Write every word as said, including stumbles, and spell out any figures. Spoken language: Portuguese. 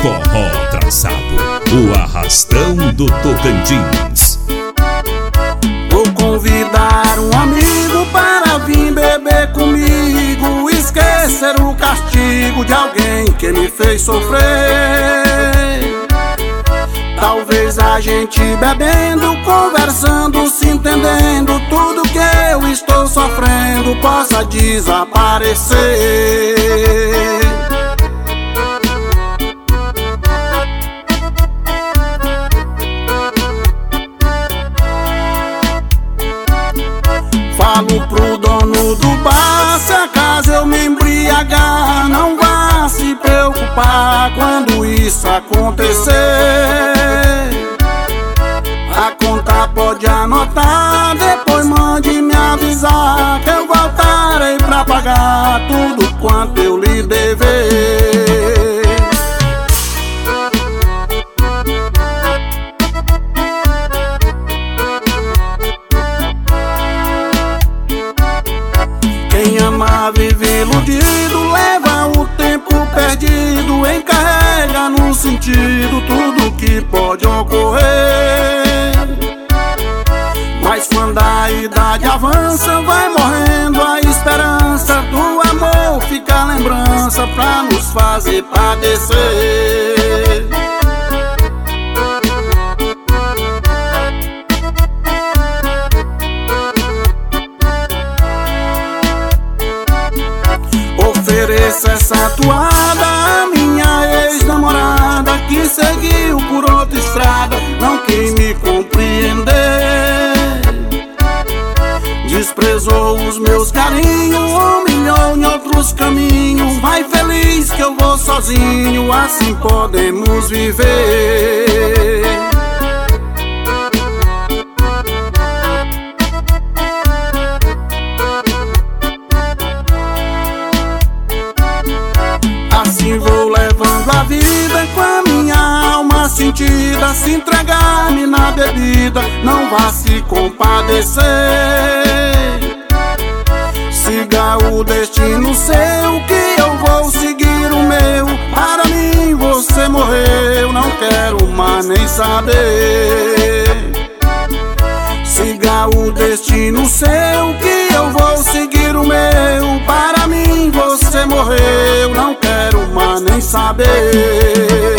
Forró Traçado, o arrastão do Tocantins. Vou convidar um amigo para vir beber comigo, esquecer o castigo de alguém que me fez sofrer. Talvez a gente bebendo, conversando, se entendendo, tudo que eu estou sofrendo possa desaparecer. Falo pro dono do bar, se acaso eu me embriagar, não vá se preocupar quando isso acontecer. A conta pode anotar, depois mande me avisar, que eu voltarei pra pagar tudo quanto eu lhe dever. Quem ama vive iludido, leva o tempo perdido, encarrega no sentido tudo que pode ocorrer. Mas quando a idade avança, vai morrendo a esperança do amor, fica a lembrança pra nos fazer padecer. Ofereço essa toada à minha ex-namorada, que seguiu por outra estrada, não quis me compreender. Desprezou os meus carinhos, humilhou em outros caminhos. Vai feliz que eu vou sozinho, assim podemos viver. Assim vou levando a vida com a minha alma sentida, se entregar-me na bebida, não vá se compadecer. Siga o destino seu, que eu vou seguir o meu. Para mim você morreu, não quero mais nem saber. Siga o destino seu, que eu vou seguir o meu. Para mim você morreu, não quero mais nem saber.